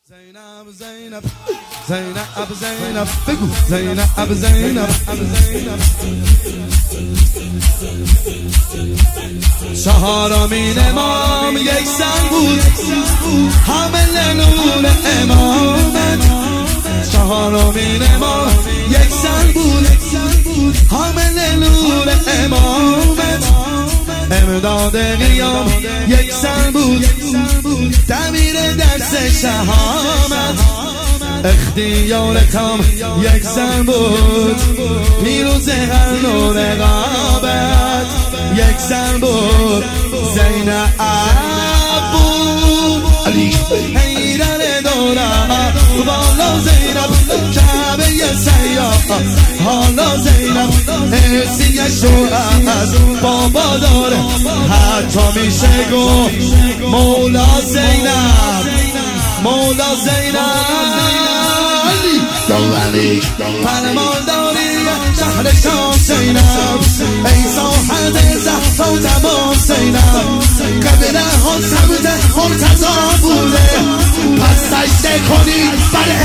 Zainab, Zainab, Zainab, Zainab, بگو Zainab, Zainab, چهارمین امام یک زن بود حامل نور امامت. چهارمین امام یک زن بود حامل نور امامت. امداد قیام یک زن بود دبیر درس شهامت. اختیار تام یک زن بود پیروز هر نور رقابت. یک زن بود زینب بود علی حیدر دورم بالا زینب کعبه سیاه حالا زینب ارسی شوهر بابا داره. حتی میشه گفت مولا زینب مولا زینب علی فرمانداری شهر شام زینب ای ساحت زهرا و تمام زینب قبله ها سمت مرتضی بوده. پس سجده کنید برای